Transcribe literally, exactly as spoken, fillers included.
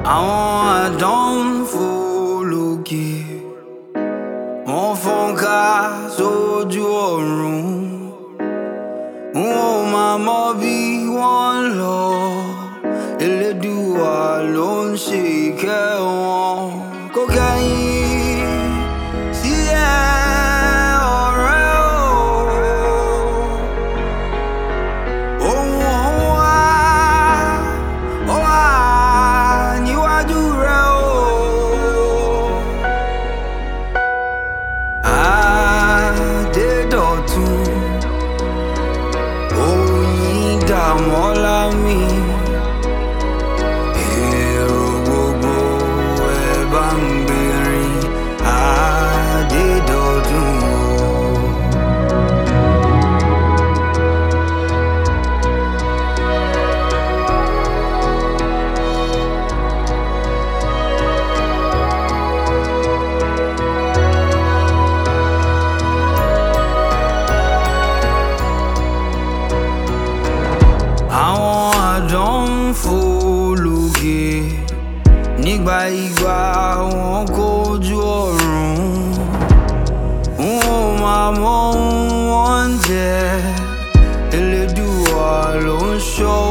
Àwọn àdán fò lókè, wọ́n fọ́nká sójú ọ̀run. Wọn ò máa mọ bí wọ́n ń lọ, Elédùà ló ń ṣe ìkẹ́ wọn. Kò kẹ́yìn sí ẹ ọ̀rẹ́ o, ohun ọ̀hún wá, ó wà níwájú rẹ o. Adédọ̀tun, Oyin Dàmọ́lá mi, èrò gbogbo ẹ bá ń gbèrín Adédọ̀tun o. Àwọn àdán fò lókè, nígbà ìgbà wọn kojú ọ̀run. Wọn ò máa mọ ohun wọ́n ń jẹ, Elédùà ló ń ṣọ́